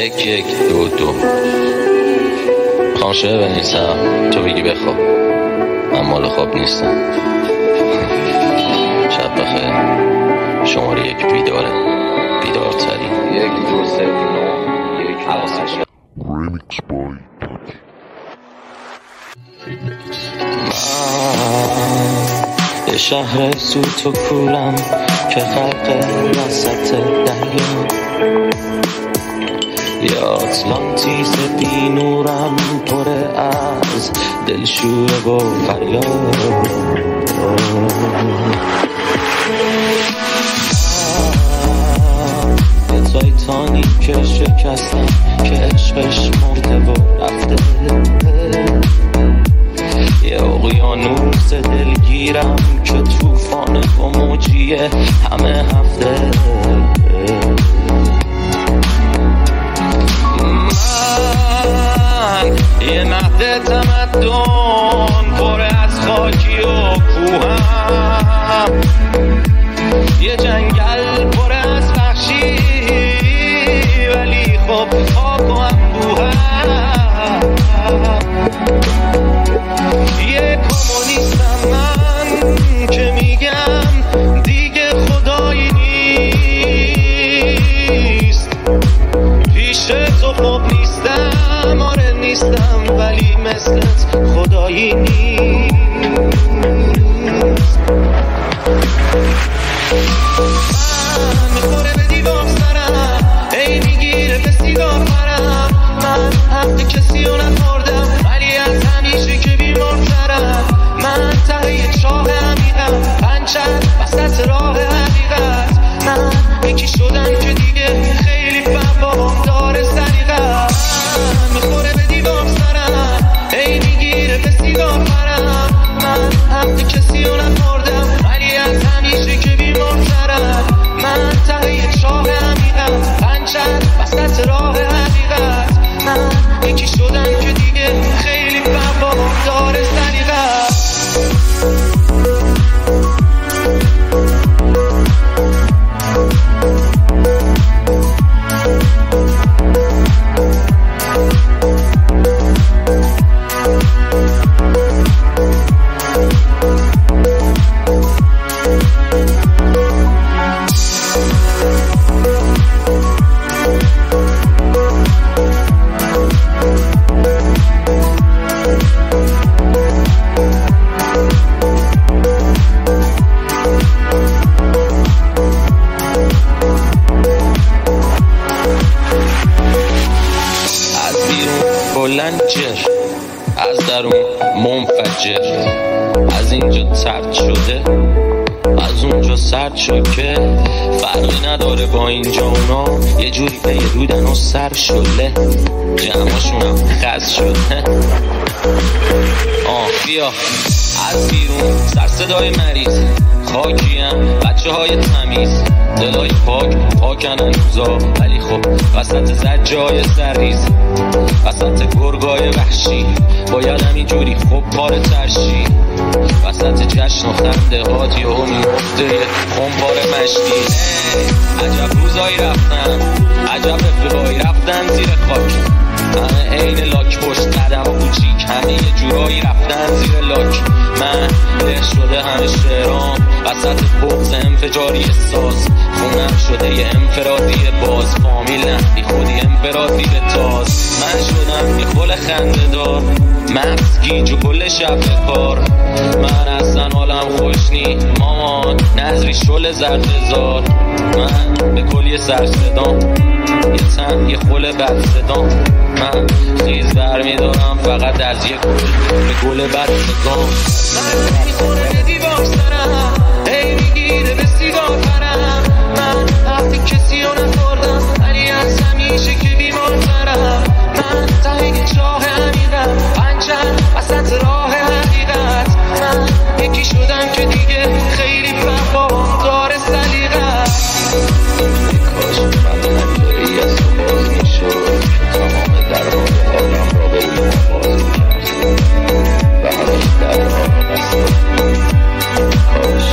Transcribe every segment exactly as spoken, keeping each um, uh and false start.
یک یک دو دو خانشه بنویسم تو بگی بخواب، من مال خواب نیستم. شب بخیر. شماره یک بیداره، بیدارتری. یک دو سه نو یک حواسش Remix by Touch. من یه شهر سوت و کورم که خلق وسط دریا، یه آتلانتیس بی نورم پره از دلشوره و فریاد. یه تایتانی که شکستم که عشقش مرده و رفته، یه اقیانوس دلگیرم که توفان و موجیه همه هفته. من یه مهد تمدن پر از خاکی و کوهم، یه جنگل پر از وحشی ولی خب خاک و انبوهم. یه کمونیستم من که میگم دیگه خدایی نیست، پیش تو خوب نیستم، آره نیستم، ولی مثلت خدایی نیست. من میخوره به دیوار سرم، ای میگیره به سیگار برم، من حق کسی رو نخوردم ولی از همیشه که بیمار سرم. من ته چاه عمیقم، پنچر وسط راه حقیقت، من یکی شدم که دیگه خیلی فهم داره سریقت. من میخوره به دیوار سرم، ای میگیره به سیگار برم، من حق کسی رو نخوردم ولی از همیشه که بیمار سرم. من ته چاه عمیقم، پنچر وسط راه حقیقت، من یکی شدم که دیگه خیلی فهم داره سریقت. بلنجر از درون منفجر، از اینجا ترد شده از اونجا سرد شد که فرقی نداره با اینجا اونا یه جوری پیرودن و سر شله جمعاشونم خز شده. آه بیا از بیرون سر صدای مریض، خاکیم بچه های تمیز، دلای پاک پاکن انوزا ولی خب وسط زجای سرریز، وسط گرگای وحشی باید همینجوری خب پاره ترشی، وسط جشن و خنده هاتی و میفته یه خمپاره مشتی. عجب روزایی رفتن، عجب رفیقایی رفتن زیر خاک، همه عین لاک پشت قدم و کوچیک، همه یه جورایی رفتن زیر لاک. من له شده همه شعرام وسط بغض انفجاری ساز، خونم شده یه انفرادی باز، فامیل نهدی خودی انفرادی تاز. من شدم بی خل خنده دار، مغز گیج و کل شب کار، من اصلا حالم خوش نی مامان نظری شل زردزار. من به کل یه سر صدام، یه تن یه خل بد صدام، من خیز برمیدارم فقط از یه گل به گل بد صدام. من میخوره به دیوار سرم، ای میگیره به سیگار برم، من وقتی کسی رو نخوردم ولی از همیشه که بیمار سرم. من ته چاه عمیقم، پنچر وسط راه حقیقت، من یکی شدم که دیگه خیلی فهم داره سلیقت. کاش من همینطوری از تو باز میشد که تمام درهای حالم را به روی من باز میکرد و هراش درها را بسته. کاش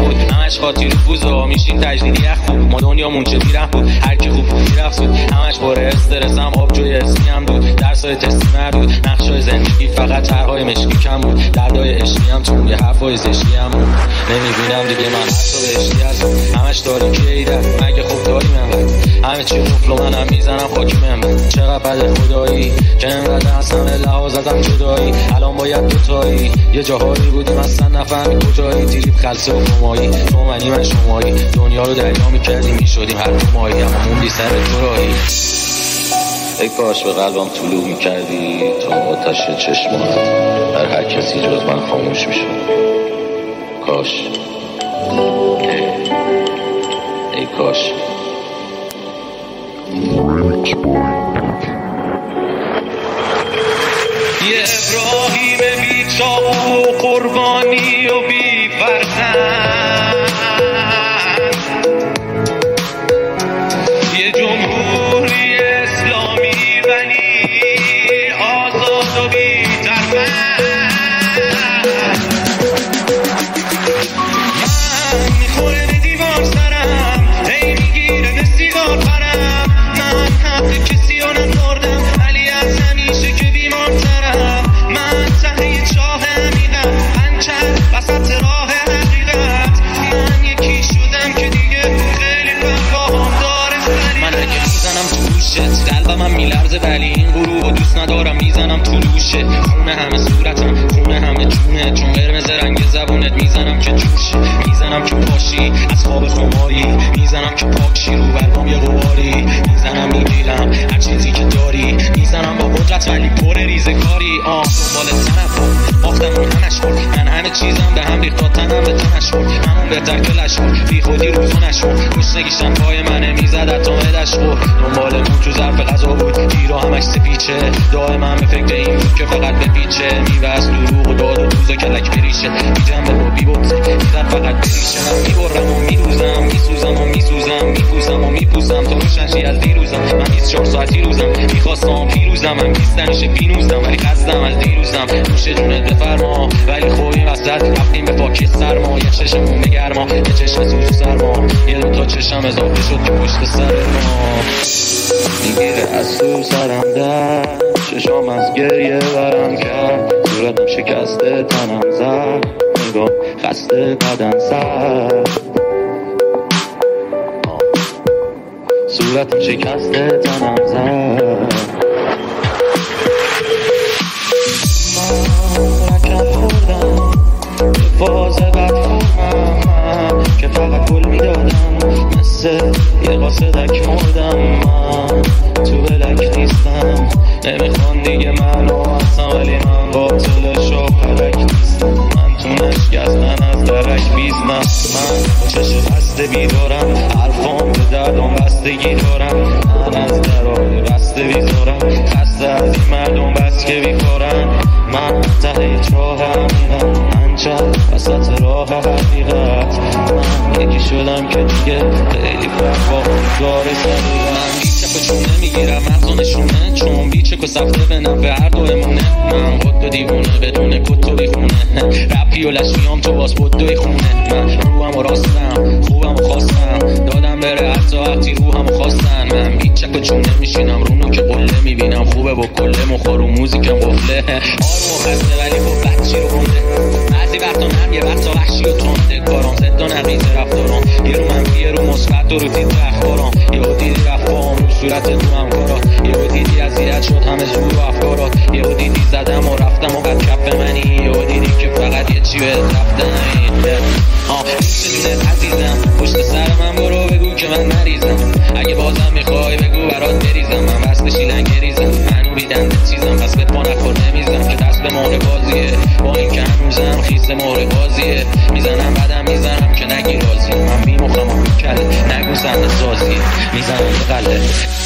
بود همش خاطی رو فوزا میشین تجدیدی خوب ما دنیامون چه بیرم بود هر کی خوب خوب میرفت بود همش باره استرسم آبجوی اسمی هم بود درسای تستی مردود نقشای زندگی فقط طرحای مشکی کم بود دردای عشقی هم چون یه حرفای زشتی هم بود نمیبینم دیگه من حتی بهشتی هستم همش تاریکی ایده مگه خوب داری من همه چی قفل و منم میزنم خاکی من چقدر بده خدایی که انقدر هستم لحاظ ازم جدایی الان باید دوتایی یه جاهایی بودیم اصلا نفهمی کجایی تریپ خلصه و خمایی تو منی من شمایی دنیا رو دریا میکردیم میشدیم هر دو مایی اما موندی سر تو راهی ای کاش به قلبم طلوع میکردی تا آتش چشمات در هر کسی جز من خاموش میشد کاش ای, ای کاش Remix Boy یه ابراهیم بیچاره و قربانی و بی فرزند یه جمهوری اسلامی ولی آزاد و بی ترفند من میخوره به دیوار سرم هی میگیره به سیگار پرم من حق کسی رو نخوردم ولی از همیشه که بیمارترم من ته چاه عمیقم هنچر وسط راه حقیقت من یکی شدم که دیگه خیلی فهم داره سریعت من اگه میزنم تو روشت قلبم هم میلرزه ولی این گروه دوست ندارم میزنم تو روشه خونه همه صورتم خونه همه جونه چون قرمز رنگ زبونت میزنم که جوشه میزنم که پاشی از خواب خماری میزنم که پاکشی رو برگام یه غباری میزنم میگیرم هر چیزی که داری میزنم با قدرت ولی پر ریزکاری آه دنبال تنم باختم اون همش خورد من همه چیزم به هم ریخت تنم به تنش خورد همون بهتر که لش خورد بی خودی روزو نشورد گوشنگیشتن پای منه میزد تا مدش خورد دنبال مون تو ظرف غذا بود گیرا همش سپیچه دائما به فکر این بود که فقط بپیچه میوست دروغ و داد و دوز و کلک بریشه بی جنبه و بی بوزه میزد فقط بریشه من میبرم و میروزم میسوزم و میسوزم میپوسم و میپوسم تو روشنشی از دیروزم من بیست و چهار ساعتی روزم میخواستم پیروزم من بیستنیشه پینوزم ولی خستم از دیروزم نوش جونت بفرما ولی خوبیم وسط رفتیم به پاکی سرما یه چشمون بگرما یه چشم سوز سرما یه دوتا چشم اضافه شد که پشت سر ما میگیره از تو سرم در چشم از گریه برم کرد صورتم شکسته تنم زد نگاه خسته بدن سر صورتم شکسته تنم زد مرکب خوردم به باز بد خوردم که فقط گل میدادم مثل یه قاصدک مردم من تو بلک نیستم نمیخوان دیگه منو اصلا ولی من باطل شاپرک نیستم من تو نشکستن از درک بیستم من چشم بسته بیدارم حرفام به دردم بستگی دارم من از درهای بسته بیزارم خسته از این مردم بس که بیکارن من ته چاه عمیقم من چند وسط راه حقیقت من یکی شدم که دیگه خیلی فرق داره سریعت من بیچک و چونه میگیرم مغزانشونه چون بیچک و سفته به نفع هر دومونه من خود و دیوونه بدون کت و بیخونه رپی و لشیام تو باز بدوی خونه من روحم و راستم خوبم و خواستم دادم بره حتی وقتی روحم و خواستن من بیچک و چونه میشینم رو نوک قله میبینم خوبه با کله مخور و موزیکم قفله آروم و خسته ولی با بچی رو خونده بعضی وقتا نرم یه وقتا وحشی و تنده کارام زد و نقیزه رفتارام یه رو منفی یه رو مثبت و رو دید اخبارام یه دیدی رفتام رو صورت تو هم کارات یه دیدی اذیت شد همه زور و افکارات یه دیدی زدم و رفتم و قد کف منی یه دیدی که فقط یه چی بهت رفتم آه میشه عزیزم پشت سر من برو بگو که من مریضم اگه بازم میخوای بگو برات بریزم من وصل شیلنگ ریزم منو بیدنده چیزم پس به پا نخور نمیزم که دست به مهر بازیه با این که هنوزم خیس مهر بازیه میزنم بعدم میزنم که نگی رازی من بیمخم و کله نگو سنده سازیه میزنم به قله